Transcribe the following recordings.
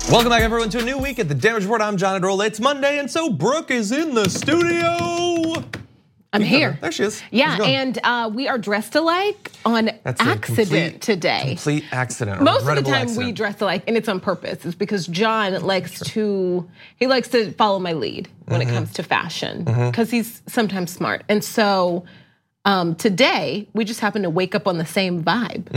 Welcome back, everyone, to a new week at the Damage Report. I'm John Adrola. It's Monday, and so Brooke is in the studio. I'm here. There she is. Yeah, and we are dressed alike on accident today. Complete accident. Most of the time we dress alike, and it's on purpose. It's because John likes to follow my lead when it comes to fashion, because he's sometimes smart. And so today we just happen to wake up on the same vibe.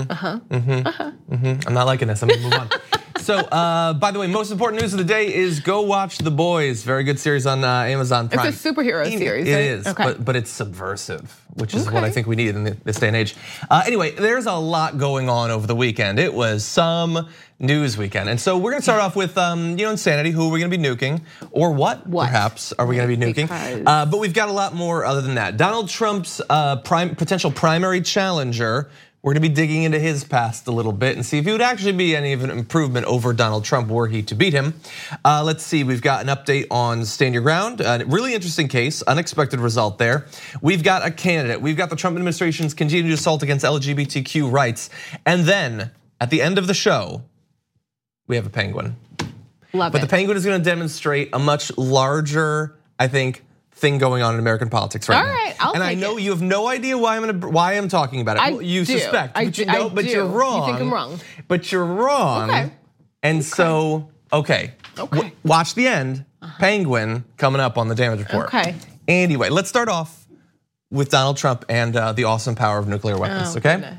I'm not liking this. I'm gonna move on. So, by the way, most important news of the day is go watch The Boys. Very good series on Amazon Prime. It's a superhero series. It is, okay. but it's subversive, which is what I think we need in this day and age. Anyway, there's a lot going on over the weekend. It was some news weekend. And so we're gonna start off with insanity. Who are we gonna be nuking? Or what? Perhaps, are we gonna be nuking? But we've got a lot more other than that. Donald Trump's potential primary challenger. We're gonna be digging into his past a little bit and see if he would actually be any of an improvement over Donald Trump were he to beat him. Let's see, we've got an update on Stand Your Ground. A really interesting case, unexpected result there. We've got a candidate. We've got the Trump administration's continued assault against LGBTQ rights. And then at the end of the show, we have a penguin. But the penguin is gonna demonstrate a much larger, I think, thing going on in American politics right now. All right, I'll take it. And I know you have no idea why I'm talking about it. You suspect, but you know, but you're wrong. You think I'm wrong. But you're wrong. Okay. And so, watch the end. Penguin coming up on the Damage Report. Okay. Anyway, let's start off with Donald Trump and the awesome power of nuclear weapons, okay?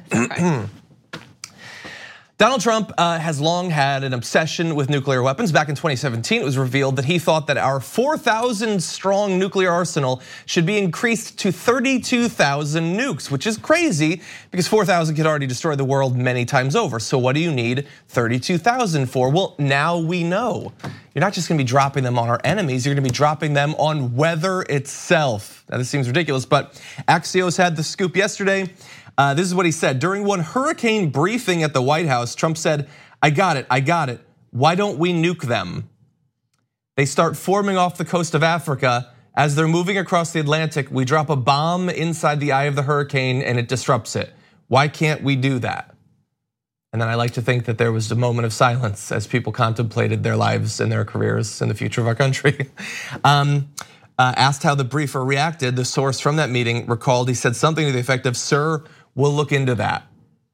Donald Trump has long had an obsession with nuclear weapons. Back in 2017, it was revealed that he thought that our 4,000 strong nuclear arsenal should be increased to 32,000 nukes, which is crazy because 4,000 could already destroy the world many times over. So what do you need 32,000 for? Well, now we know. You're not just gonna be dropping them on our enemies, you're gonna be dropping them on weather itself. Now this seems ridiculous, but Axios had the scoop yesterday. This is what he said. During one hurricane briefing at the White House, Trump said, I got it. Why don't we nuke them? They start forming off the coast of Africa. As they're moving across the Atlantic, we drop a bomb inside the eye of the hurricane and it disrupts it. Why can't we do that? And then I like to think that there was a moment of silence as people contemplated their lives and their careers and the future of our country. Asked how the briefer reacted, the source from that meeting recalled he said something to the effect of, "Sir, we'll look into that."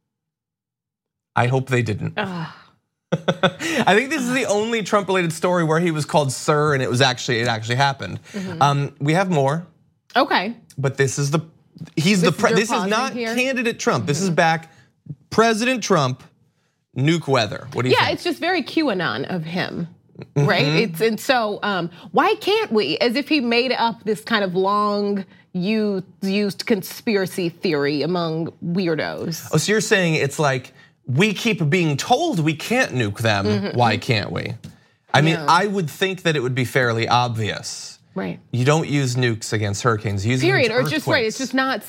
I hope they didn't. I think this is the only Trump-related story where he was called sir and it actually happened. We have more. Okay. But this is this is not candidate Trump. This is back President Trump, nuke weather. What do you think? Yeah, it's just very QAnon of him. Right? And so why can't we? As if he made up this kind of long used conspiracy theory among weirdos. Oh, so you're saying it's like we keep being told we can't nuke them. Why can't we? I mean, I would think that it would be fairly obvious. Right. You don't use nukes against hurricanes. You use period. Or just right. It's just not.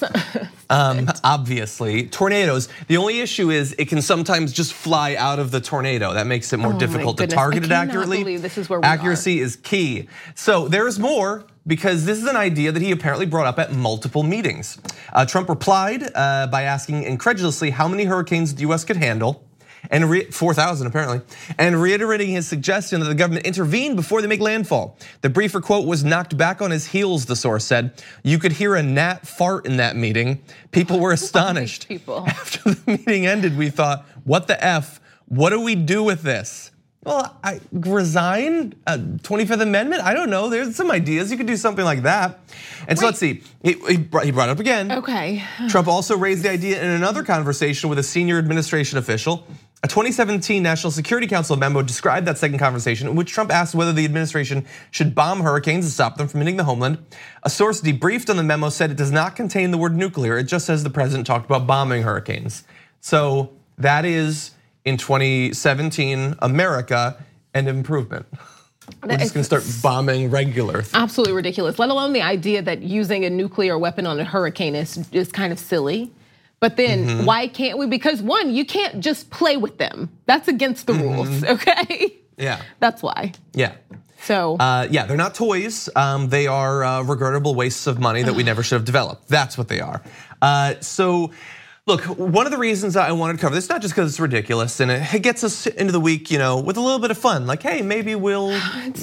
Obviously, tornadoes. The only issue is it can sometimes just fly out of the tornado. That makes it more difficult to target it accurately. This is where we Accuracy is key. So there's more because this is an idea that he apparently brought up at multiple meetings. Trump replied by asking incredulously how many hurricanes the US could handle. And 4,000 apparently, and reiterating his suggestion that the government intervene before they make landfall. The briefer quote was knocked back on his heels, the source said. You could hear a gnat fart in that meeting. People were astonished. After the meeting ended, we thought, what the F? What do we do with this? Well, I resign, 25th Amendment? I don't know, there's some ideas, you could do something like that. And so let's see, he brought it up again. Okay. Trump also raised the idea in another conversation with a senior administration official. A 2017 National Security Council memo described that second conversation in which Trump asked whether the administration should bomb hurricanes and stop them from hitting the homeland. A source debriefed on the memo said it does not contain the word nuclear, it just says the president talked about bombing hurricanes. So that is, in 2017, America and improvement. We're just gonna start bombing regular. Absolutely ridiculous, let alone the idea that using a nuclear weapon on a hurricane is kind of silly. But then why can't we? Because one, you can't just play with them. That's against the rules, okay? Yeah. That's why. Yeah. So. Yeah, they're not toys. They are regrettable wastes of money that we never should have developed. That's what they are. So Look, one of the reasons I wanted to cover this, not just because it's ridiculous and it gets us into the week, with a little bit of fun. Like, hey, maybe we'll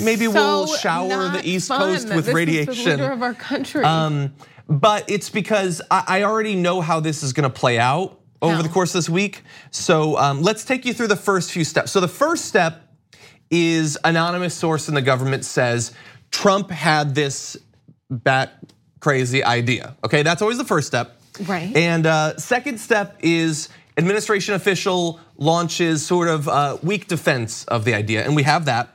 shower the East Coast with radiation. This is the leader of our country. But it's because I already know how this is going to play out over the course of this week. So let's take you through the first few steps. So the first step is anonymous source in the government says Trump had this bat crazy idea. Okay, that's always the first step. Right. And second step is administration official launches sort of weak defense of the idea, and we have that.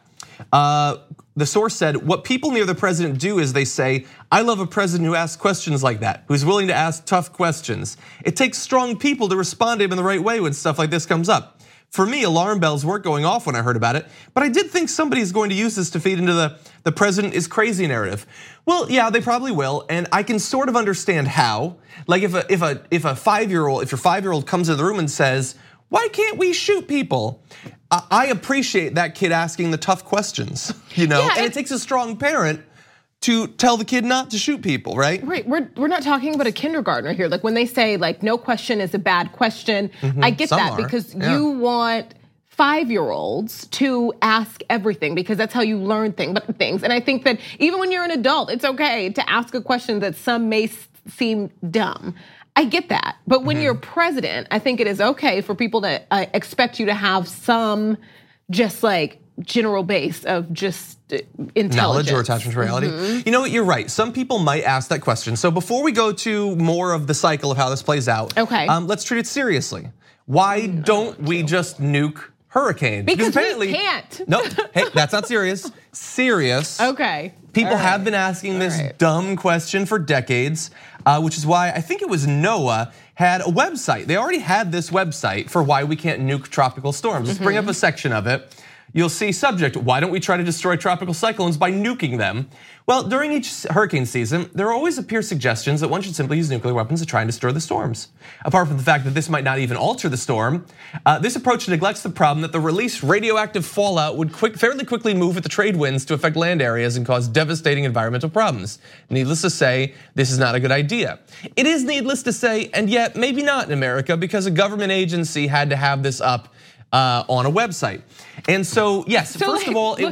The source said, what people near the president do is they say, I love a president who asks questions like that, who's willing to ask tough questions. It takes strong people to respond to him in the right way when stuff like this comes up. For me, alarm bells weren't going off when I heard about it, but I did think somebody's going to use this to feed into the president is crazy narrative. Well, yeah, they probably will, and I can sort of understand how. Like if your 5-year-old comes into the room and says, why can't we shoot people? I appreciate that kid asking the tough questions, and it takes a strong parent to tell the kid not to shoot people, right? Right, we're not talking about a kindergartner here. Like when they say like no question is a bad question, I get that because you want 5-year-olds to ask everything because that's how you learn things. And I think that even when you're an adult, it's okay to ask a question that some may seem dumb. I get that. But when you're president, I think it is okay for people to expect you to have some just like general base of just intelligence. Knowledge or attachment to reality. You know what, you're right. Some people might ask that question. So before we go to more of the cycle of how this plays out, let's treat it seriously. Why don't we just nuke hurricanes? Because apparently we can't. No, hey, that's not serious. Serious. Okay. People have been asking this dumb question for decades, which is why I think it was NOAA had a website. They already had this website for why we can't nuke tropical storms. Let's bring up a section of it. You'll see subject, why don't we try to destroy tropical cyclones by nuking them? Well, during each hurricane season, there always appear suggestions that one should simply use nuclear weapons to try and destroy the storms. Apart from the fact that this might not even alter the storm, this approach neglects the problem that the released radioactive fallout would fairly quickly move with the trade winds to affect land areas and cause devastating environmental problems. Needless to say, this is not a good idea. It is needless to say, and yet maybe not in America because a government agency had to have this up on a website. And so, yes, first of all,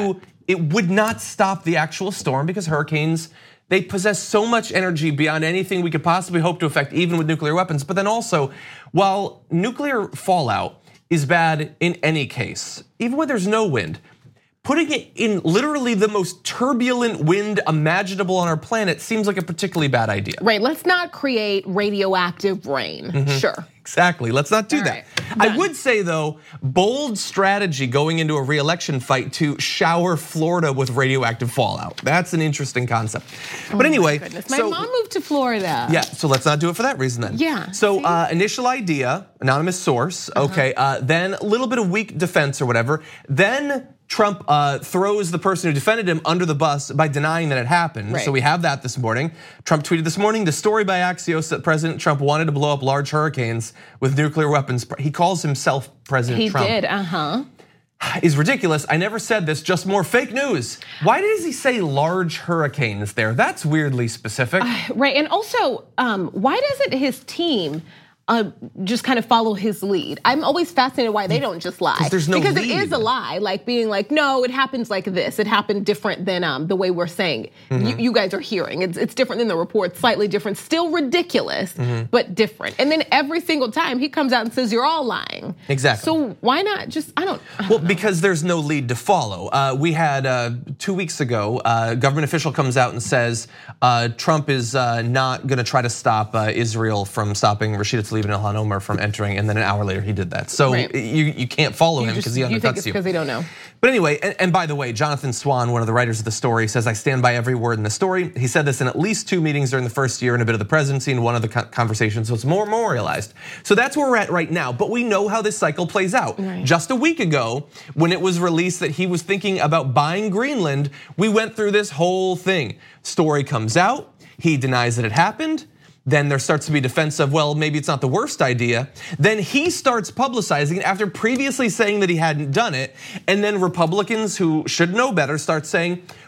it would not stop the actual storm because hurricanes, they possess so much energy beyond anything we could possibly hope to affect even with nuclear weapons. But then also, while nuclear fallout is bad in any case, even when there's no wind, putting it in literally the most turbulent wind imaginable on our planet seems like a particularly bad idea. Right, let's not create radioactive rain, sure. Exactly, let's not do that. I would say though, bold strategy going into a re-election fight to shower Florida with radioactive fallout. That's an interesting concept. But anyway. My mom moved to Florida. Yeah, so let's not do it for that reason then. Yeah. So initial idea, anonymous source, okay. Then a little bit of weak defense or whatever. Then Trump throws the person who defended him under the bus by denying that it happened. So we have that this morning. Trump tweeted this morning, the story by Axios that President Trump wanted to blow up large hurricanes with nuclear weapons. He calls himself President Trump. He did, Is ridiculous. I never said this, just more fake news. Why does he say large hurricanes there? That's weirdly specific. Right, and also, why doesn't his team just kind of follow his lead? I'm always fascinated why they don't just lie. There's no because lead. It is a lie, like being like, no, it happens like this. It happened different than the way we're saying. You guys are hearing. It's different than the report, slightly different, still ridiculous, but different. And then every single time he comes out and says you're all lying. Exactly. So why not just, I don't Well, know. because there's no lead to follow. We had 2 weeks ago, a government official comes out and says Trump is not gonna try to stop Israel from stopping Rashida Tlaib and Ilhan Omar from entering, and then an hour later he did that. So you can't follow him because he undercuts you. You think it's because they don't know. But anyway, and by the way, Jonathan Swan, one of the writers of the story, says, I stand by every word in the story. He said this in at least 2 meetings during the first year and a bit of the presidency and one of the conversations, so it's more memorialized. So that's where we're at right now, but we know how this cycle plays out. Just a week ago, when it was released that he was thinking about buying Greenland, we went through this whole thing. Story comes out, he denies that it happened. Then there starts to be defense of, well, maybe it's not the worst idea. Then he starts publicizing it after previously saying that he hadn't done it. And then Republicans who should know better start saying,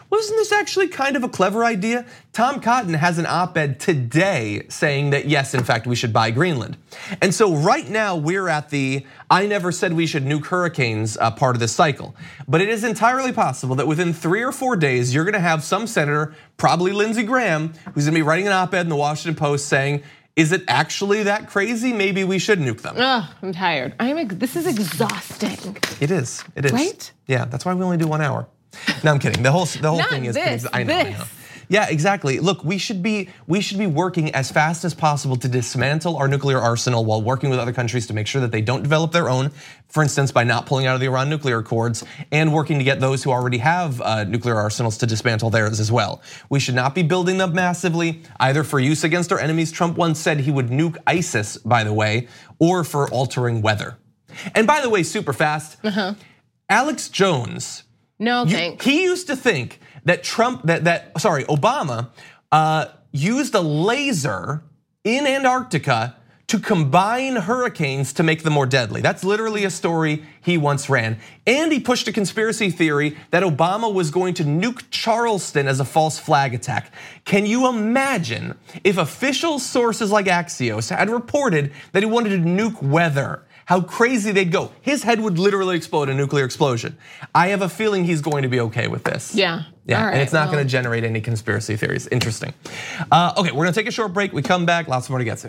wasn't this actually kind of a clever idea? Tom Cotton has an op-ed today saying that yes, in fact, we should buy Greenland. And so right now we're at the I never said we should nuke hurricanes part of this cycle. But it is entirely possible that within 3 or 4 days, you're gonna have some senator, probably Lindsey Graham, who's gonna be writing an op-ed in the Washington Post saying, is it actually that crazy? Maybe we should nuke them. I'm tired. This is exhausting. It is, it is. Right? Yeah, that's why we only do 1 hour. No, I'm kidding. The whole thing is. I know. Yeah, exactly. Look, we should be working as fast as possible to dismantle our nuclear arsenal while working with other countries to make sure that they don't develop their own. For instance, by not pulling out of the Iran nuclear accords and working to get those who already have nuclear arsenals to dismantle theirs as well. We should not be building them massively, either for use against our enemies. Trump once said he would nuke ISIS, by the way, or for altering weather. And by the way, super fast, Alex Jones. No, thanks. He used to think that Obama used a laser in Antarctica to combine hurricanes to make them more deadly. That's literally a story he once ran. And he pushed a conspiracy theory that Obama was going to nuke Charleston as a false flag attack. Can you imagine if official sources like Axios had reported that he wanted to nuke weather? How crazy they'd go. His head would literally explode in a nuclear explosion. I have a feeling he's going to be okay with this. Yeah. Yeah, and it's not going to generate any conspiracy theories. Interesting. Okay, we're going to take a short break. We come back, lots more to get to.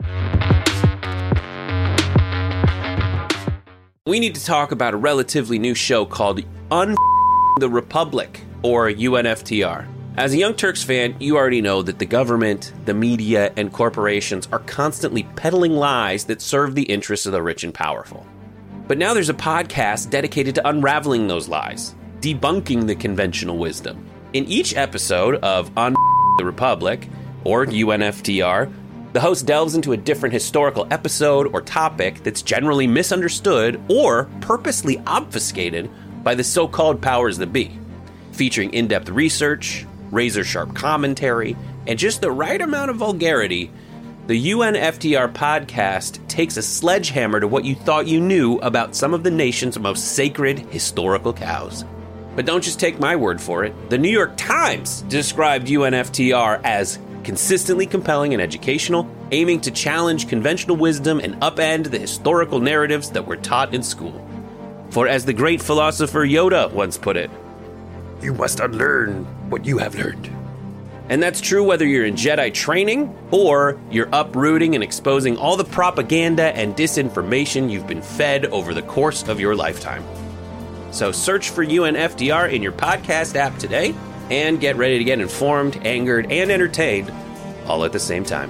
We need to talk about a relatively new show called the Republic, or UNFTR. As a Young Turks fan, you already know that the government, the media, and corporations are constantly peddling lies that serve the interests of the rich and powerful. But now there's a podcast dedicated to unraveling those lies, debunking the conventional wisdom. In each episode of the Republic, or UNFTR, the host delves into a different historical episode or topic that's generally misunderstood or purposely obfuscated by the so-called powers that be, featuring in-depth research, razor-sharp commentary, and just the right amount of vulgarity. The UNFTR podcast takes a sledgehammer to what you thought you knew about some of the nation's most sacred historical cows. But don't just take my word for it. The New York Times described UNFTR as consistently compelling and educational, aiming to challenge conventional wisdom and upend the historical narratives that were taught in school. For as the great philosopher Yoda once put it, you must unlearn what you have learned. And that's true whether you're in Jedi training or you're uprooting and exposing all the propaganda and disinformation you've been fed over the course of your lifetime. So search for UNFTR in your podcast app today and get ready to get informed, angered, and entertained all at the same time.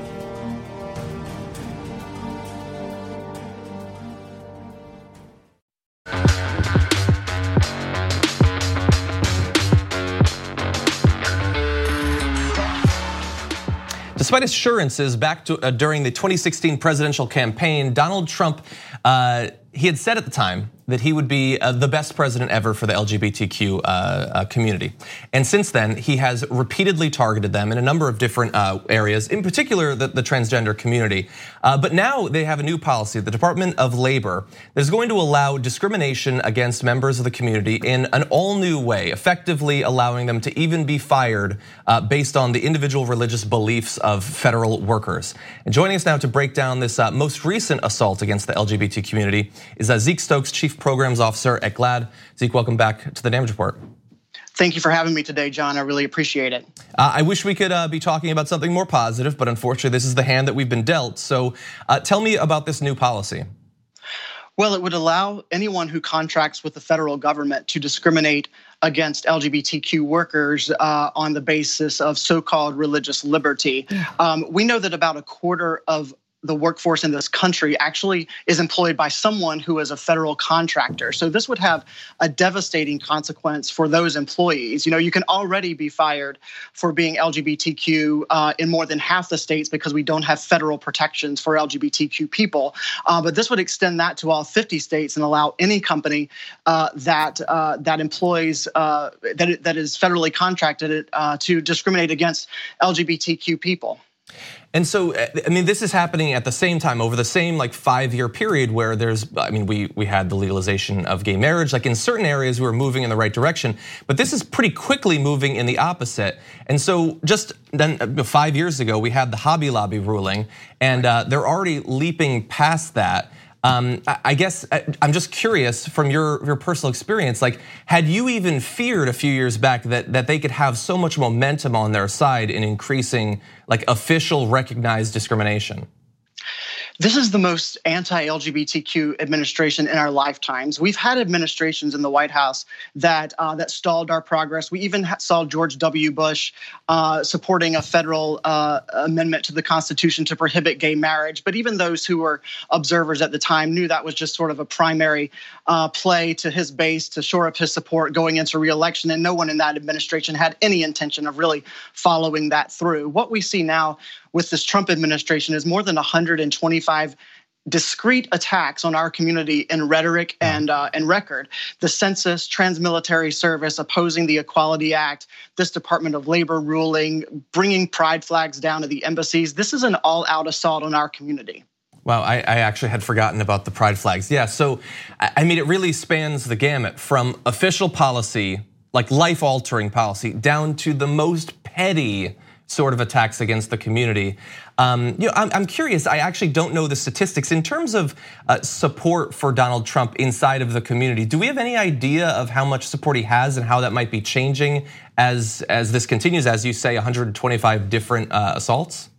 Despite assurances back during the 2016 presidential campaign, Donald Trump, he had said at the time that he would be the best president ever for the LGBTQ community. And since then, he has repeatedly targeted them in a number of different areas, in particular the transgender community. But now they have a new policy, the Department of Labor, that is going to allow discrimination against members of the community in an all new way, effectively allowing them to even be fired based on the individual religious beliefs of federal workers. And joining us now to break down this most recent assault against the LGBT community is Zeke Stokes, Chief Programs Officer at GLAAD. Zeke, welcome back to the Damage Report. Thank you for having me today, John. I really appreciate it. I wish we could be talking about something more positive, but unfortunately this is the hand that we've been dealt. So tell me about this new policy. Well, it would allow anyone who contracts with the federal government to discriminate against LGBTQ workers on the basis of so-called religious liberty. We know that about a quarter of the workforce in this country actually is employed by someone who is a federal contractor. So this would have a devastating consequence for those employees. You know, you can already be fired for being LGBTQ in more than half the states because we don't have federal protections for LGBTQ people. But this would extend that to all 50 states and allow any company that employs that is federally contracted to discriminate against LGBTQ people. And so, I mean, this is happening at the same time over the same 5-year period where we had the legalization of gay marriage. Like in certain areas, we were moving in the right direction, but this is pretty quickly moving in the opposite. And so just then 5 years ago, we had the Hobby Lobby ruling, and they're already leaping past that. I guess I'm just curious from your personal experience, had you even feared a few years back that they could have so much momentum on their side in increasing official recognized discrimination? This is the most anti-LGBTQ administration in our lifetimes. We've had administrations in the White House that stalled our progress. We even saw George W. Bush supporting a federal amendment to the Constitution to prohibit gay marriage. But even those who were observers at the time knew that was just sort of a primary play to his base to shore up his support going into re-election. And no one in that administration had any intention of really following that through. What we see now with this Trump administration is more than 125 discrete attacks on our community in rhetoric and record. The census, trans-military service, opposing the Equality Act, this Department of Labor ruling, bringing pride flags down to the embassies. This is an all-out assault on our community. Wow, I actually had forgotten about the pride flags. Yeah, so I mean, it really spans the gamut from official policy, like life-altering policy, down to the most petty sort of attacks against the community. I'm curious, I actually don't know the statistics. In terms of support for Donald Trump inside of the community, do we have any idea of how much support he has and how that might be changing as this continues, as you say, 125 different assaults?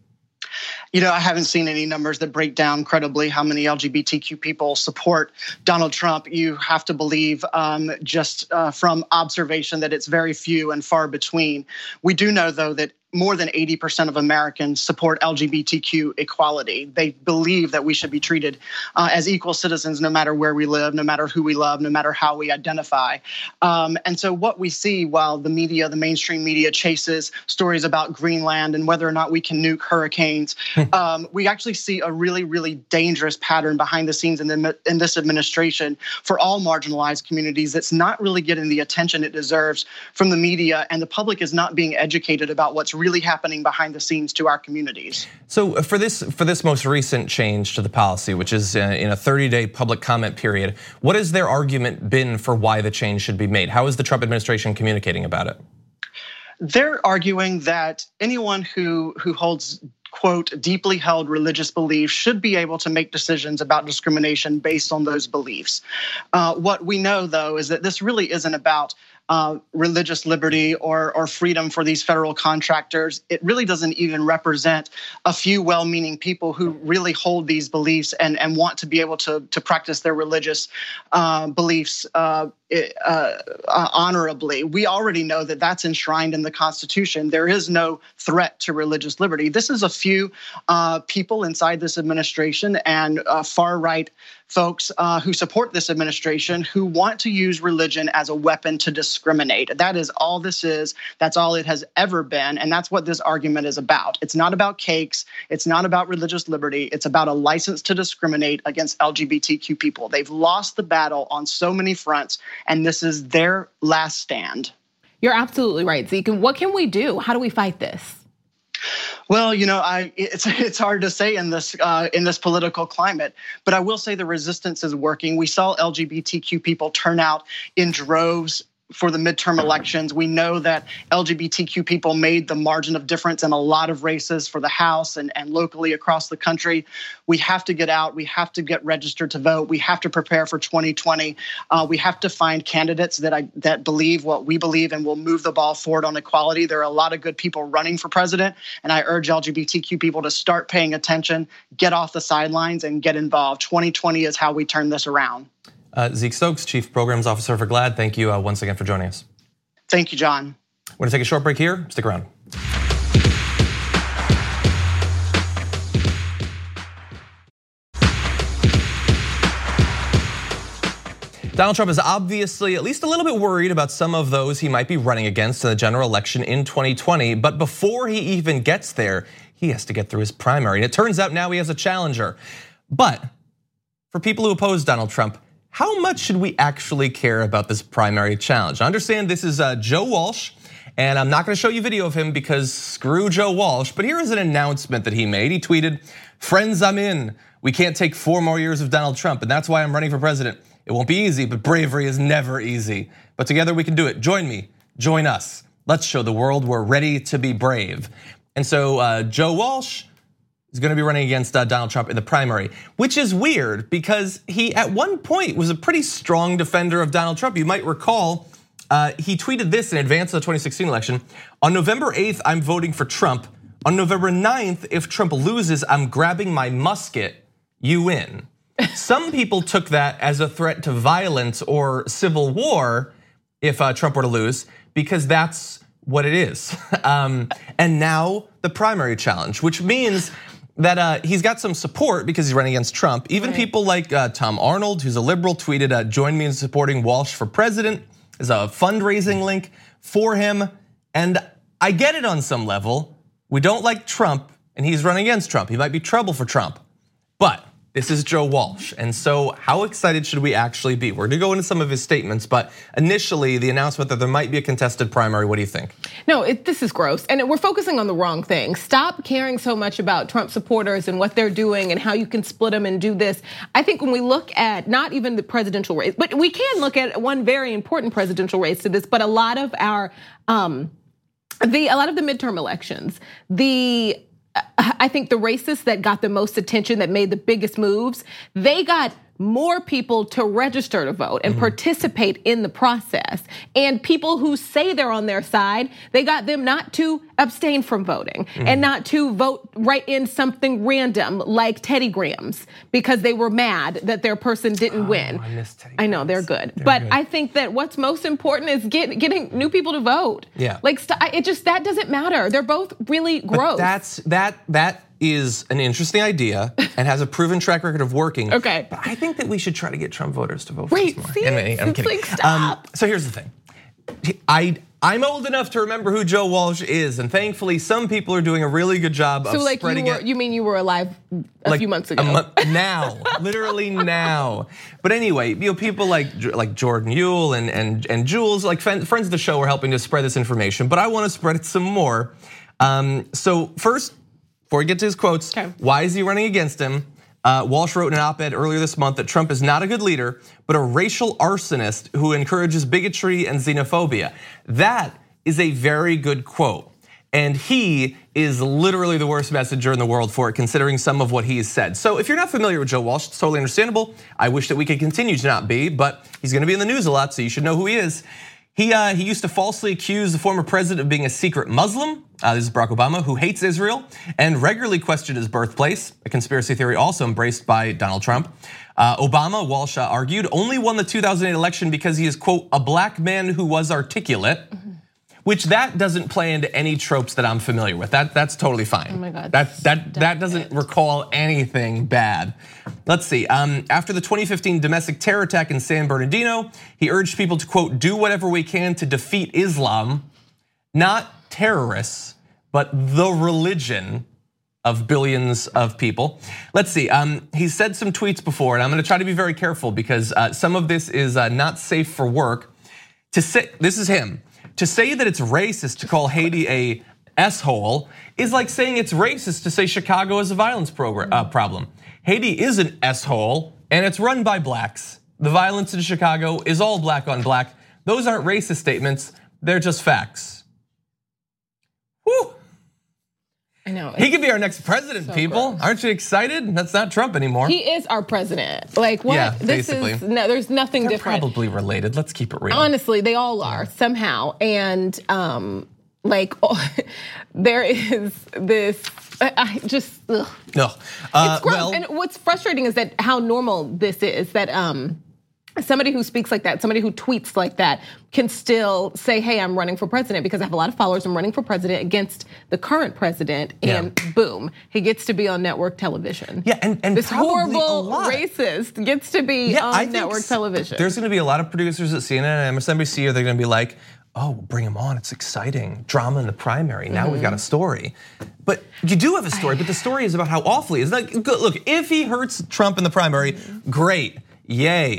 I haven't seen any numbers that break down credibly how many LGBTQ people support Donald Trump. You have to believe just from observation that it's very few and far between. We do know, though, that more than 80% of Americans support LGBTQ equality. They believe that we should be treated as equal citizens no matter where we live, no matter who we love, no matter how we identify. And so what we see while the media, the mainstream media, chases stories about Greenland and whether or not we can nuke hurricanes, we actually see a really, really dangerous pattern behind the scenes in this administration for all marginalized communities that's not really getting the attention it deserves from the media, and the public is not being educated about what's really happening behind the scenes to our communities. So for this most recent change to the policy, which is in a 30-day public comment period, what has their argument been for why the change should be made? How is the Trump administration communicating about it? They're arguing that anyone who holds, quote, deeply held religious beliefs should be able to make decisions about discrimination based on those beliefs. What we know, though, is that this really isn't about religious liberty or freedom for these federal contractors. It really doesn't even represent a few well-meaning people who really hold these beliefs and want to be able to practice their religious beliefs honorably. We already know that that's enshrined in the Constitution. There is no threat to religious liberty. This is a few people inside this administration and far-right folks who support this administration who want to use religion as a weapon to discriminate. That is all this is. That's all it has ever been. And that's what this argument is about. It's not about cakes. It's not about religious liberty. It's about a license to discriminate against LGBTQ people. They've lost the battle on so many fronts, and this is their last stand. You're absolutely right, Zeke. And what can we do? How do we fight this? Well, it's hard to say in this political climate, but I will say the resistance is working. We saw LGBTQ people turn out in droves for the midterm elections. We know that LGBTQ people made the margin of difference in a lot of races for the House and locally across the country. We have to get out. We have to get registered to vote. We have to prepare for 2020. We have to find candidates that believe what we believe and will move the ball forward on equality. There are a lot of good people running for president, and I urge LGBTQ people to start paying attention, get off the sidelines, and get involved. 2020 is how we turn this around. Zeke Stokes, Chief Programs Officer for GLAAD, thank you once again for joining us. Thank you, John. We're gonna take a short break here. Stick around. Donald Trump is obviously at least a little bit worried about some of those he might be running against in the general election in 2020. But before he even gets there, he has to get through his primary. And it turns out now he has a challenger. But for people who oppose Donald Trump, how much should we actually care about this primary challenge? I understand this is Joe Walsh, And I'm not gonna show you video of him because screw Joe Walsh, but here is an announcement that he made. He tweeted, "Friends, I'm in. We can't take 4 more years of Donald Trump, and that's why I'm running for president. It won't be easy, but bravery is never easy. But together we can do it. Join me, join us. Let's show the world we're ready to be brave." And so Joe Walsh is gonna be running against Donald Trump in the primary, which is weird because he at one point was a pretty strong defender of Donald Trump. You might recall, he tweeted this in advance of the 2016 election. "On November 8th, I'm voting for Trump. On November 9th, if Trump loses, I'm grabbing my musket, you win." Some people took that as a threat to violence or civil war if Trump were to lose, because that's what it is. And now the primary challenge, which means that he's got some support because he's running against Trump. Even people like Tom Arnold, who's a liberal, tweeted, "Join me in supporting Walsh for president." There's a fundraising link for him. And I get it on some level. We don't like Trump and he's running against Trump. He might be trouble for Trump, but this is Joe Walsh. And so how excited should we actually be? We're gonna go into some of his statements, but initially the announcement that there might be a contested primary, what do you think? No, this is gross, and we're focusing on the wrong thing. Stop caring so much about Trump supporters and what they're doing and how you can split them and do this. I think when we look at not even the presidential race, but we can look at one very important presidential race to this, but a lot of our, a lot of the midterm elections, I think the races that got the most attention, that made the biggest moves, they got more people to register to vote and participate in the process. And people who say they're on their side, they got them not to abstain from voting and not to vote right in something random like Teddy Grahams because they were mad that their person didn't win. I miss Teddy Grahams. I know, they're good. But I think that what's most important is getting new people to vote. Yeah. Like, that doesn't matter. They're both really gross. But that is an interesting idea and has a proven track record of working. Okay. But I think that we should try to get Trump voters to vote for us more. See, I'm kidding. like, stop. So here's the thing. I'm old enough to remember who Joe Walsh is, and thankfully some people are doing a really good job of spreading it. You mean you were alive a few months ago? Now, literally now. But anyway, people like Jordan Uhl and Jules, like friends of the show, are helping to spread this information. But I want to spread it some more. So first, before we get to his quotes, why is he running against him? Walsh wrote in an op-ed earlier this month that Trump is not a good leader, but a racial arsonist who encourages bigotry and xenophobia. That is a very good quote. And he is literally the worst messenger in the world for it, considering some of what he has said. So if you're not familiar with Joe Walsh, it's totally understandable. I wish that we could continue to not be, but he's gonna be in the news a lot, so you should know who he is. He used to falsely accuse the former president of being a secret Muslim, this is Barack Obama, who hates Israel, and regularly questioned his birthplace, a conspiracy theory also embraced by Donald Trump. Obama, Walsh argued, only won the 2008 election because he is, quote, a black man who was articulate, which that doesn't play into any tropes that I'm familiar with. That's totally fine. Oh my God. That doesn't recall anything bad. Let's see, after the 2015 domestic terror attack in San Bernardino, he urged people to, quote, do whatever we can to defeat Islam, not terrorists, but the religion of billions of people. Let's see, he said some tweets before, and I'm gonna try to be very careful because some of this is not safe for work. This is him. To say that it's racist to call Haiti a S-hole is like saying it's racist to say Chicago is a violence problem. Haiti is an S-hole and it's run by blacks. The violence in Chicago is all black on black. Those aren't racist statements, they're just facts. Whew. I know. He could be our next president, so people. Gross. Aren't you excited? That's not Trump anymore. He is our president. Like what? Yeah, basically. There's nothing They're different. Probably related. Let's keep it real. Honestly, they all are somehow. And there is this. I just. Ugh. No. It's gross. And what's frustrating is that how normal this is. That somebody who speaks like that, somebody who tweets like that, can still say, hey, I'm running for president because I have a lot of followers. I'm running for president against the current president. And boom, he gets to be on network television. Yeah, and this horrible racist gets to be on network television. There's gonna be a lot of producers at CNN and MSNBC, they're gonna be like, oh, bring him on, it's exciting. Drama in the primary, now we've got a story. But you do have a story, but the story is about how awful he is. Like, look, if he hurts Trump in the primary, great, yay.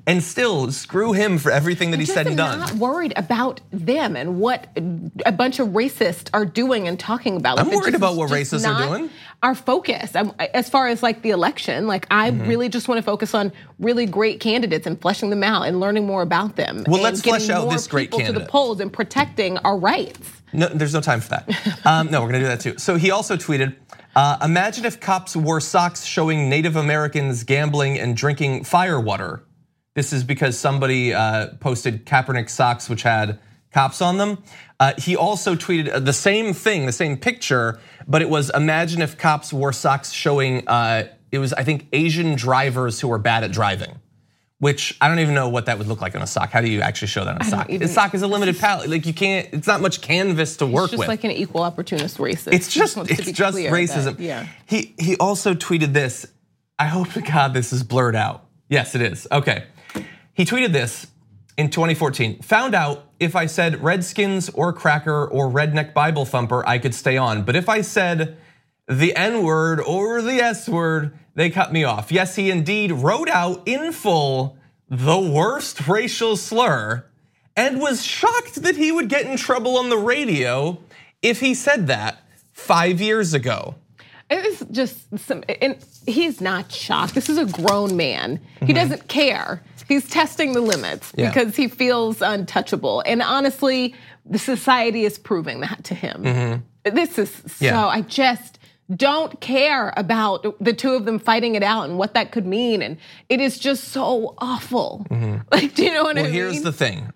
and still screw him for everything that he said and done. I'm not worried about them and what a bunch of racists are doing and talking about. I'm worried about what racists are doing. Our focus, as far as like the election, like I really just want to focus on really great candidates and fleshing them out and learning more about them. Well, and let's flesh out this great people candidate to the polls and protecting our rights. No, there's no time for that. No, we're gonna do that too. So he also tweeted, imagine if cops wore socks showing Native Americans gambling and drinking firewater. This is because somebody posted Kaepernick socks which had cops on them. He also tweeted the same thing, the same picture, but it was imagine if cops wore socks showing, it was I think Asian drivers who were bad at driving. Which I don't even know what that would look like on a sock. How do you actually show that on a sock? A sock is a limited palette. Like you can't. It's not much canvas to work with. It's just like an equal opportunist racist. It's just racism. Yeah. He also tweeted this. I hope to God this is blurred out. Yes, it is. Okay. He tweeted this in 2014. Found out if I said Redskins or Cracker or Redneck Bible Thumper, I could stay on. But if I said the N-word or the S-word, they cut me off. Yes, he indeed wrote out in full the worst racial slur and was shocked that he would get in trouble on the radio if he said that 5 years ago. It's just and he's not shocked. This is a grown man. He doesn't care. He's testing the limits because he feels untouchable. And honestly, the society is proving that to him. This is so, I just don't care about the two of them fighting it out and what that could mean. And it is just so awful. Like, do you know what I mean? Well, here's the thing.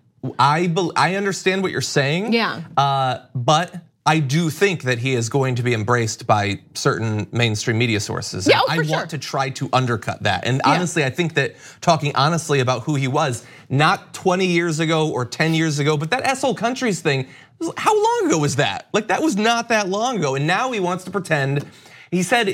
I understand what you're saying. Yeah. But I do think that he is going to be embraced by certain mainstream media sources. Yeah, I want to try to undercut that. And honestly, I think that talking honestly about who he was, not 20 years ago or 10 years ago, but that S-hole countries thing, how long ago was that? Like that was not that long ago. And now he wants to pretend. He said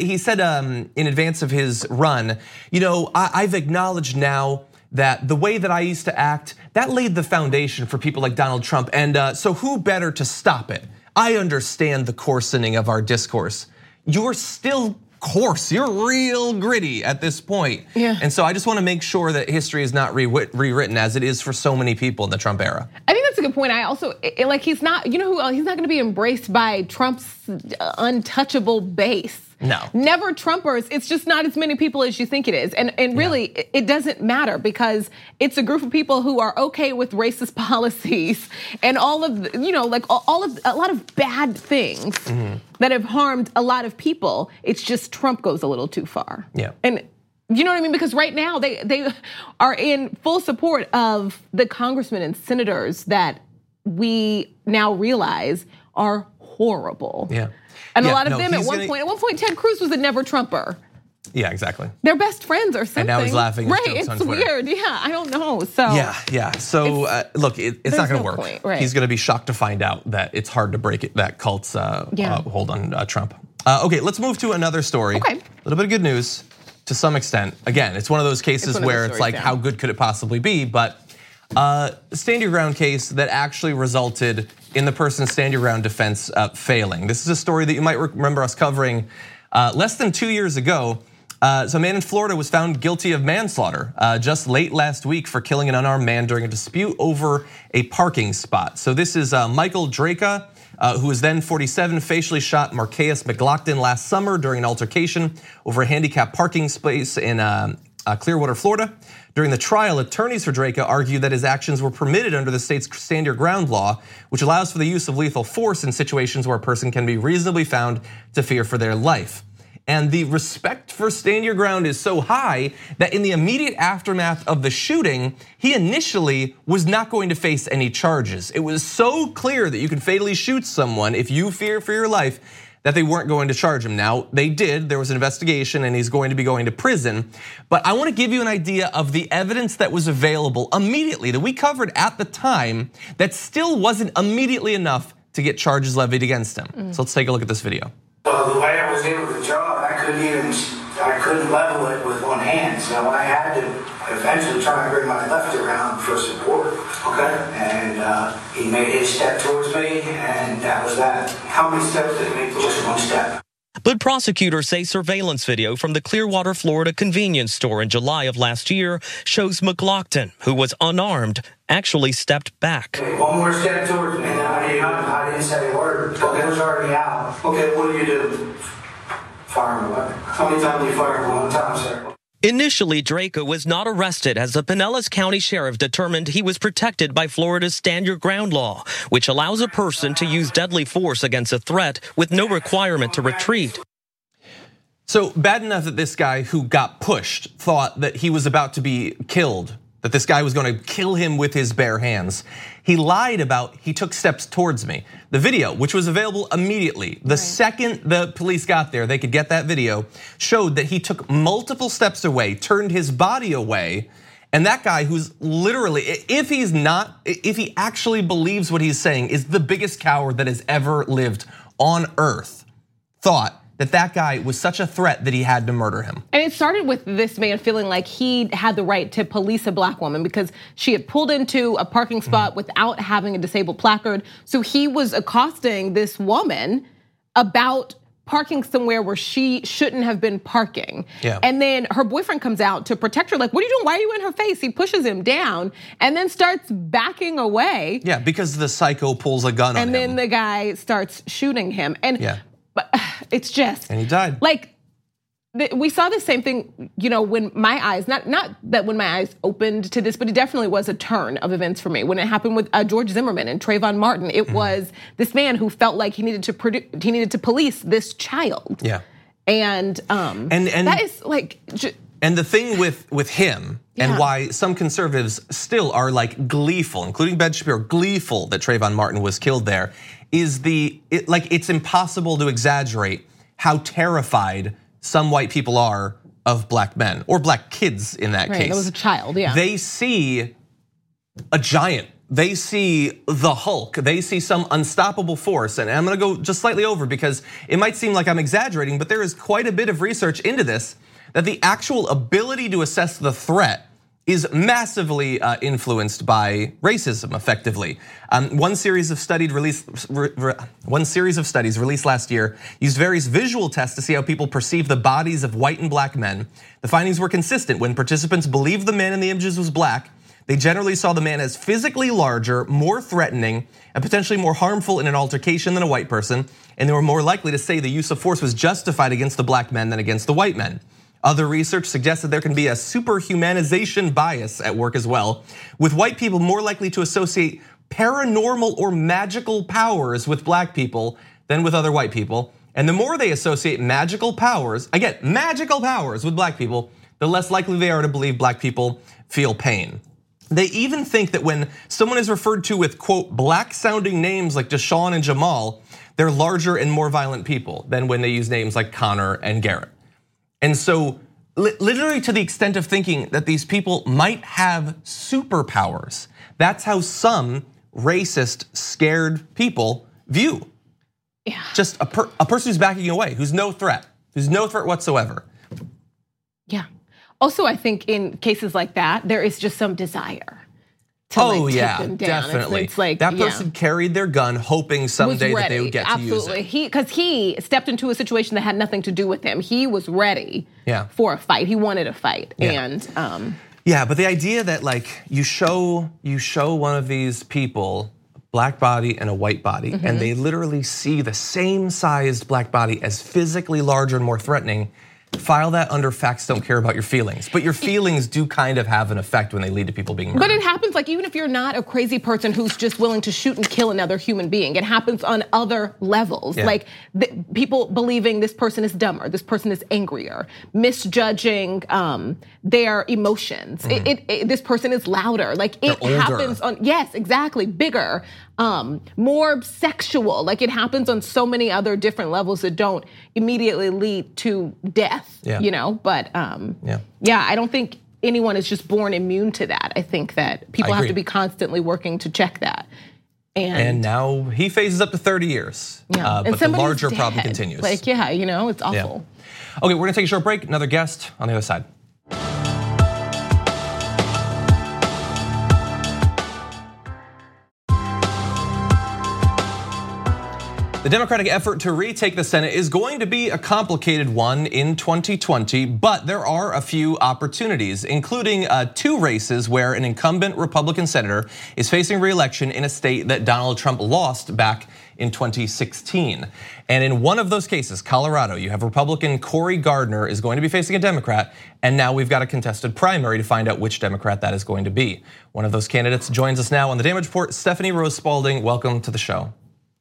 in advance of his run, you know, I've acknowledged now that the way that I used to act, that laid the foundation for people like Donald Trump. And so who better to stop it? I understand the coarsening of our discourse. You're still coarse, you're real gritty at this point. And so I just wanna make sure that history is not rewritten as it is for so many people in the Trump era. I think that's a good point. I also, like he's not, you know who, he's not gonna be embraced by Trump's untouchable base. No. Never Trumpers, it's just not as many people as you think it is. And really, it doesn't matter because it's a group of people who are okay with racist policies and all of, you know, like all of, a lot of bad things that have harmed a lot of people. It's just Trump goes a little too far. Yeah. And you know what I mean? Because right now they are in full support of the congressmen and senators that we now realize are horrible. Yeah. And a lot of them at one point, Ted Cruz was a never Trumper. Yeah, exactly. They're best friends or something. And now he's laughing at right, jokes on it's Twitter. weird. Yeah, I don't know. So yeah. So look, it's not going to work. Point, right. He's going to be shocked to find out that it's hard to break it. That cult's hold on Trump. Okay, let's move to another story. Okay. A little bit of good news to some extent. Again, it's one of those cases where it's like, how good could it possibly be? But Stand Your Ground case that actually resulted in the person's Stand Your Ground defense failing. This is a story that you might remember us covering less than 2 years ago. So a man in Florida was found guilty of manslaughter just late last week for killing an unarmed man during a dispute over a parking spot. So this is Michael Draka, who was then 47, facially shot Marquez McLaughlin last summer during an altercation over a handicapped parking space in Clearwater, Florida. During the trial, attorneys for Draka argued that his actions were permitted under the state's Stand Your Ground law, which allows for the use of lethal force in situations where a person can be reasonably found to fear for their life. And the respect for Stand Your Ground is so high that in the immediate aftermath of the shooting, he initially was not going to face any charges. It was so clear that you could fatally shoot someone if you fear for your life that they weren't going to charge him. Now, they did, there was an investigation and he's going to be going to prison. But I wanna give you an idea of the evidence that was available immediately that we covered at the time that still wasn't immediately enough to get charges levied against him. So let's take a look at this video. Well, the way I was able to draw, I couldn't level it with one hand. So I had to eventually try and bring my left around for support. Okay. And he made his step towards me, and that was that. How many steps did he make? Just one step. But prosecutors say surveillance video from the Clearwater, Florida convenience store in July of last year shows McLaughlin, who was unarmed, actually stepped back. One more step towards me. I didn't say a word. It was already out. Okay, what do you do? Fire my weapon. How many times do you fire? One time, sir. Initially, Draco was not arrested as the Pinellas County Sheriff determined he was protected by Florida's Stand Your Ground law, which allows a person to use deadly force against a threat with no requirement to retreat. So bad enough that this guy who got pushed thought that he was about to be killed, that this guy was going to kill him with his bare hands. He lied about he took steps towards me. The video, which was available immediately, the second the police got there, they could get that video, showed that he took multiple steps away, turned his body away, and that guy who's literally, if he actually believes what he's saying, is the biggest coward that has ever lived on earth, thought that guy was such a threat that he had to murder him. And it started with this man feeling like he had the right to police a black woman because she had pulled into a parking spot without having a disabled placard. So he was accosting this woman about parking somewhere where she shouldn't have been parking. Yeah. And then her boyfriend comes out to protect her, like, what are you doing? Why are you in her face? He pushes him down and then starts backing away. Yeah, because the psycho pulls a gun on him. And then the guy starts shooting him. And but it's just, and he died. Like, we saw the same thing, when my eyes, not that when my eyes opened to this, but it definitely was a turn of events for me. When it happened with George Zimmerman and Trayvon Martin, it was this man who felt like he needed to police this child. Yeah. And that is like. And the thing with him and why some conservatives still are like gleeful, including Ben Shapiro, gleeful that Trayvon Martin was killed there, is it's impossible to exaggerate how terrified some white people are of black men or black kids in that case. That was a child, yeah. They see a giant. They see the Hulk. They see some unstoppable force. And I'm gonna go just slightly over because it might seem like I'm exaggerating, but there is quite a bit of research into this, that the actual ability to assess the threat is massively influenced by racism, effectively. One series of studies released last year used various visual tests to see how people perceive the bodies of white and black men. The findings were consistent. When participants believed the man in the images was black, they generally saw the man as physically larger, more threatening, and potentially more harmful in an altercation than a white person, and they were more likely to say the use of force was justified against the black men than against the white men. Other research suggests that there can be a superhumanization bias at work as well, with white people more likely to associate paranormal or magical powers with black people than with other white people. And the more they associate magical powers, again, magical powers with black people, the less likely they are to believe black people feel pain. They even think that when someone is referred to with, quote, black sounding names like Deshaun and Jamal, they're larger and more violent people than when they use names like Connor and Garrett. And so literally to the extent of thinking that these people might have superpowers, that's how some racist, scared people view. Yeah. Just a person who's backing away, who's no threat whatsoever. Yeah. Also, I think in cases like that, there is just some desire to take them down. Definitely. It's like, that person carried their gun hoping someday that they would get to use it. Because he stepped into a situation that had nothing to do with him. He was ready for a fight. He wanted a fight. And yeah, but the idea that like you show one of these people, black body and a white body, and they literally see the same sized black body as physically larger and more threatening, file that under facts don't care about your feelings. But your feelings do kind of have an effect when they lead to people being murdered. But it happens like even if you're not a crazy person who's just willing to shoot and kill another human being, it happens on other levels. Like people believing this person is dumber, this person is angrier, misjudging their emotions. This person is louder. Like it happens on, yes, exactly, bigger, more sexual. Like it happens on so many other different levels that don't immediately lead to death, But I don't think anyone is just born immune to that. I think that people have to be constantly working to check that. And now he faces up to 30 years, but the larger problem continues. Like, it's awful. Yeah. Okay, we're gonna take a short break. Another guest on the other side. The Democratic effort to retake the Senate is going to be a complicated one in 2020, but there are a few opportunities, including 2 races where an incumbent Republican senator is facing re-election in a state that Donald Trump lost back in 2016. And in one of those cases, Colorado, you have Republican Cory Gardner is going to be facing a Democrat, and now we've got a contested primary to find out which Democrat that is going to be. One of those candidates joins us now on the Damage Report. Stephanie Rose Spalding, welcome to the show.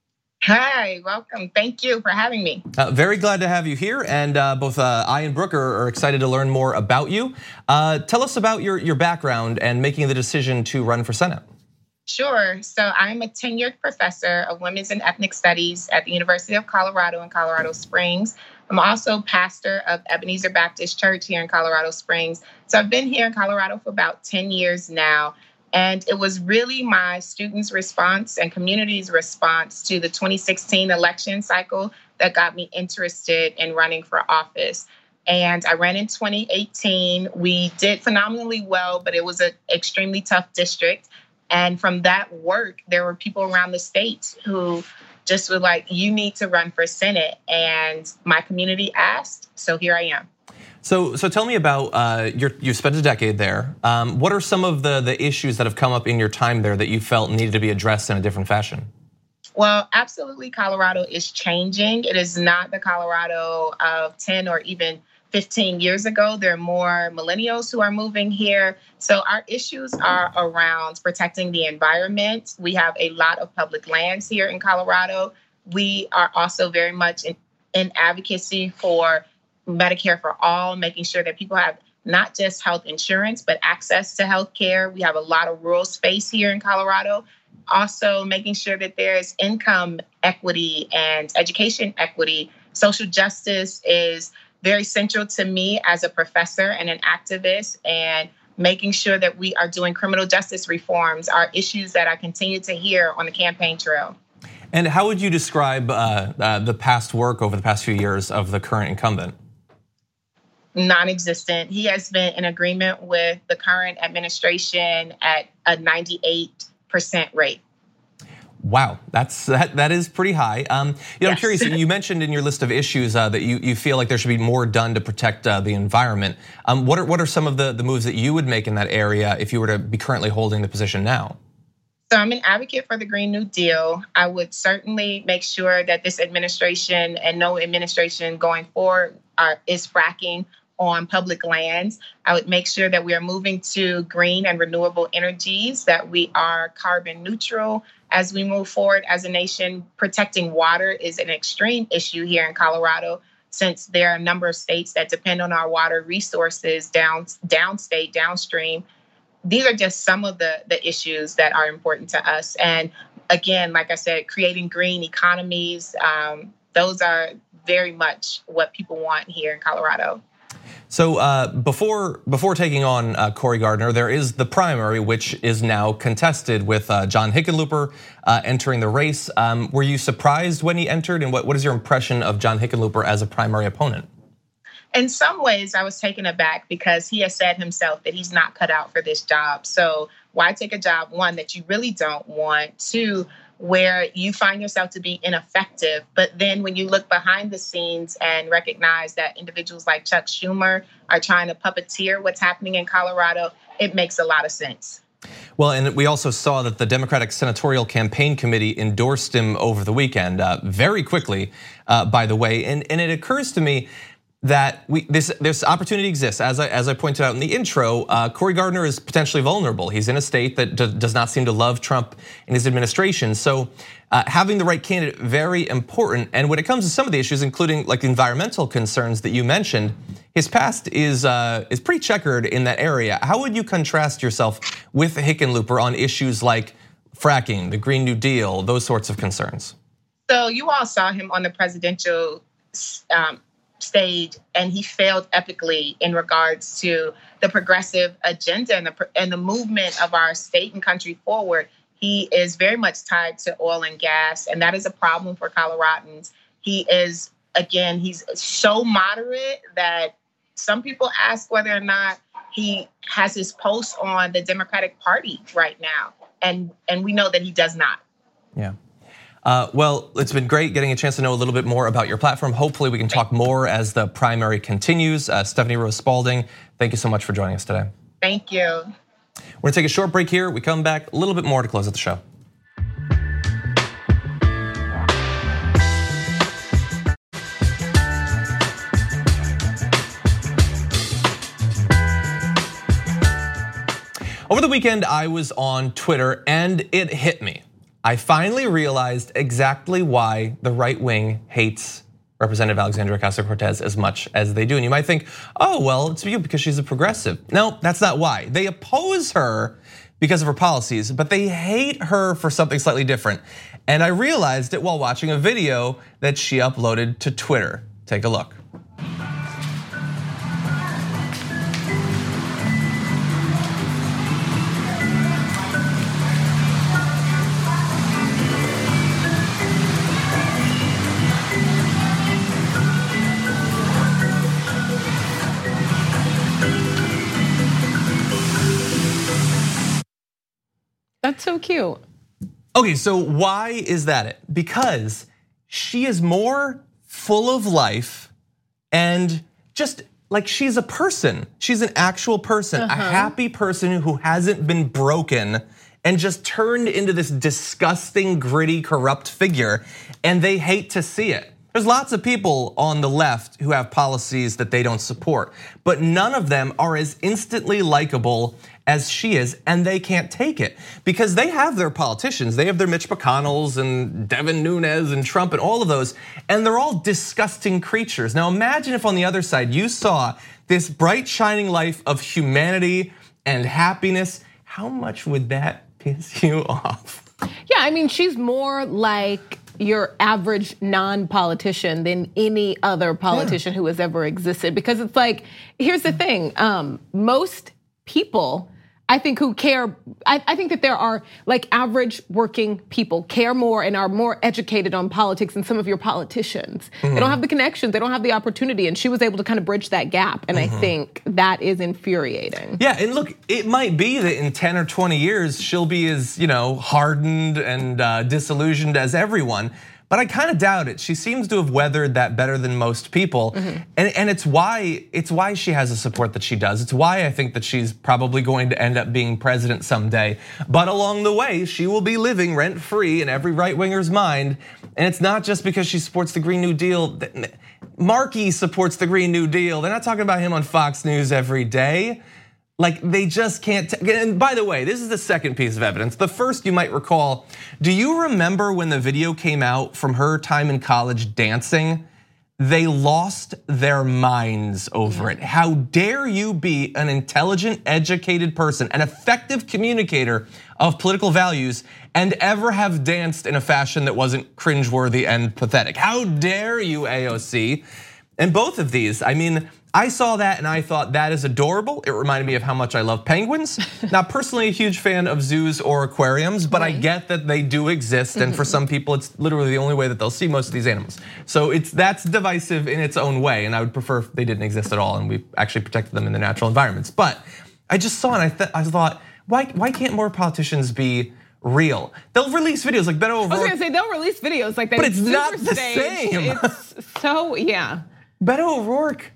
Hi, welcome. Thank you for having me. Very glad to have you here, and both I and Brooke are excited to learn more about you. Tell us about your background and making the decision to run for Senate. Sure. So I'm a tenured professor of women's and ethnic studies at the University of Colorado in Colorado Springs. I'm also pastor of Ebenezer Baptist Church here in Colorado Springs. So I've been here in Colorado for about 10 years now. And it was really my students' response and community's response to the 2016 election cycle that got me interested in running for office. And I ran in 2018. We did phenomenally well, but it was an extremely tough district. And from that work, there were people around the state who just were like, you need to run for Senate. And my community asked, so here I am. So tell me about, you spent a decade there. What are some of the issues that have come up in your time there that you felt needed to be addressed in a different fashion? Well, absolutely, Colorado is changing. It is not the Colorado of 10 or even 15 years ago. There are more millennials who are moving here. So our issues are around protecting the environment. We have a lot of public lands here in Colorado. We are also very much in advocacy for Medicare for all, making sure that people have not just health insurance, but access to health care. We have a lot of rural space here in Colorado. Also making sure that there's income equity and education equity. Social justice is very central to me as a professor and an activist, and making sure that we are doing criminal justice reforms are issues that I continue to hear on the campaign trail. And how would you describe the past work over the past few years of the current incumbent? Non-existent. He has been in agreement with the current administration at a 98% rate. Wow, that is pretty high. I'm curious. You mentioned in your list of issues that you feel like there should be more done to protect the environment. What are some of the moves that you would make in that area if you were to be currently holding the position now? So I'm an advocate for the Green New Deal. I would certainly make sure that this administration and no administration going forward is fracking on public lands. I would make sure that we are moving to green and renewable energies, that we are carbon neutral as we move forward as a nation. Protecting water is an extreme issue here in Colorado, since there are a number of states that depend on our water resources downstate, downstream. These are just some of the issues that are important to us. And again, like I said, creating green economies, those are very much what people want here in Colorado. So before taking on Cory Gardner, there is the primary, which is now contested with John Hickenlooper entering the race. Were you surprised when he entered, and what is your impression of John Hickenlooper as a primary opponent? In some ways, I was taken aback because he has said himself that he's not cut out for this job. So why take a job, one, that you really don't want, two, where you find yourself to be ineffective. But then when you look behind the scenes and recognize that individuals like Chuck Schumer are trying to puppeteer what's happening in Colorado, it makes a lot of sense. Well, and we also saw that the Democratic Senatorial Campaign Committee endorsed him over the weekend, very quickly, by the way. And it occurs to me that this opportunity exists. As I pointed out in the intro, Cory Gardner is potentially vulnerable. He's in a state that does not seem to love Trump and his administration. So having the right candidate, very important. And when it comes to some of the issues, including like environmental concerns that you mentioned, his past is pretty checkered in that area. How would you contrast yourself with Hickenlooper on issues like fracking, the Green New Deal, those sorts of concerns? So you all saw him on the presidential stage, and he failed epically in regards to the progressive agenda and the movement of our state and country forward. He is very much tied to oil and gas, and that is a problem for Coloradans. He is, again, he's so moderate that some people ask whether or not he has his post on the Democratic Party right now, and we know that he does not. Yeah. Well, it's been great getting a chance to know a little bit more about your platform. Hopefully we can talk more as the primary continues. Stephanie Rose Spalding, thank you so much for joining us today. Thank you. We're gonna take a short break here. We come back a little bit more to close out the show. Over the weekend, I was on Twitter and it hit me. I finally realized exactly why the right wing hates Representative Alexandria Ocasio-Cortez as much as they do. And you might think, oh, well, it's because she's a progressive. No, that's not why. They oppose her because of her policies, but they hate her for something slightly different. And I realized it while watching a video that she uploaded to Twitter. Take a look. That's so cute. Okay, so why is that it? Because she is more full of life and just like she's a person. She's an actual person, a happy person who hasn't been broken and just turned into this disgusting, gritty, corrupt figure, and they hate to see it. There's lots of people on the left who have policies that they don't support, but none of them are as instantly likable as she is, and they can't take it because they have their politicians. They have their Mitch McConnells and Devin Nunes and Trump and all of those, and they're all disgusting creatures. Now imagine if on the other side you saw this bright shining life of humanity and happiness. How much would that piss you off? Yeah, I mean, she's more like your average non-politician than any other politician who has ever existed. Because it's like, here's the thing, most people, I think, who care, I think that there are like average working people care more and are more educated on politics than some of your politicians. They don't have the connections, they don't have the opportunity, and she was able to kind of bridge that gap, and I think that is infuriating. Yeah, and look, it might be that in 10 or 20 years, she'll be as hardened and disillusioned as everyone. But I kind of doubt it. She seems to have weathered that better than most people. And it's why she has the support that she does. It's why I think that she's probably going to end up being president someday. But along the way, she will be living rent-free in every right-winger's mind. And it's not just because she supports the Green New Deal. Markey supports the Green New Deal. They're not talking about him on Fox News every day. Like they just can't, and by the way, this is the second piece of evidence. The first you might recall, do you remember when the video came out from her time in college dancing? They lost their minds over it. How dare you be an intelligent, educated person, an effective communicator of political values and ever have danced in a fashion that wasn't cringeworthy and pathetic? How dare you, AOC? And both of these, I mean, I saw that and I thought that is adorable. It reminded me of how much I love penguins. Not personally a huge fan of zoos or aquariums, but I get that they do exist. And for some people, it's literally the only way that they'll see most of these animals. So that's divisive in its own way. And I would prefer if they didn't exist at all and we actually protected them in the natural environments. But I just saw it and I thought, why can't more politicians be real? They'll release videos like Beto O'Rourke. I was gonna say they'll release videos like that. But it's not the same. It's so, yeah. Beto O'Rourke,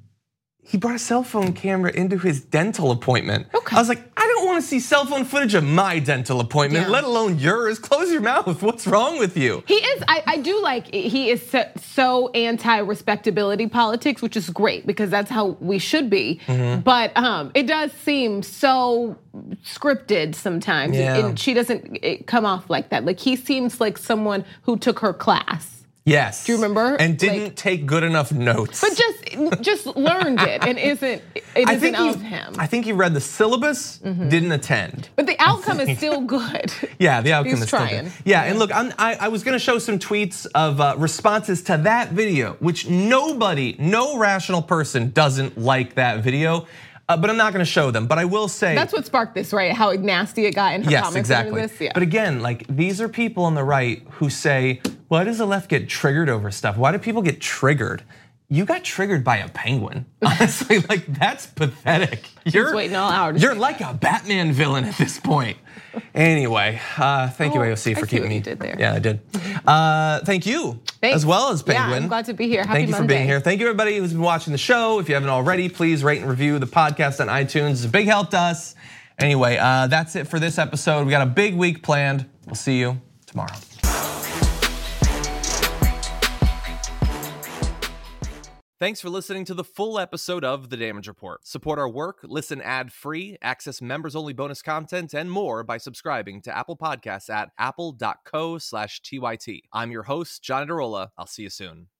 he brought a cell phone camera into his dental appointment. I was like, I don't want to see cell phone footage of my dental appointment, let alone yours. Close your mouth. What's wrong with you? He is, I do like, he is so anti-respectability politics, which is great because that's how we should be. But it does seem so scripted sometimes. And she doesn't come off like that. Like he seems like someone who took her class. Yes. Do you remember? And didn't take good enough notes. But just learned it and isn't of him. I think he read the syllabus, didn't attend. But the outcome is still good. Yeah, the outcome He's is still trying. good. Yeah, and look, I was gonna show some tweets of responses to that video, which no rational person doesn't like that video. But I'm not gonna show them, but I will say. That's what sparked this, right? How nasty it got in her comments. Yes, exactly. This? Yeah. But again, like these are people on the right who say, why does the left get triggered over stuff? Why do people get triggered? you got triggered by a penguin. Honestly, like that's pathetic. You're waiting all hours. You're like a Batman villain at this point. Anyway, thank you, AOC, for keeping me. You did there. Yeah, I did. Thank you, as well as Penguin. Yeah, I'm glad to be here. Happy Thank you for Monday. being here. Thank you, everybody who's been watching the show. If you haven't already, please rate and review the podcast on iTunes. It's a big help to us. Anyway, that's it for this episode. We got a big week planned. We'll see you tomorrow. Thanks for listening to the full episode of The Damage Report. Support our work, listen ad-free, access members-only bonus content, and more by subscribing to Apple Podcasts at apple.co/TYT. I'm your host, John Adarola. I'll see you soon.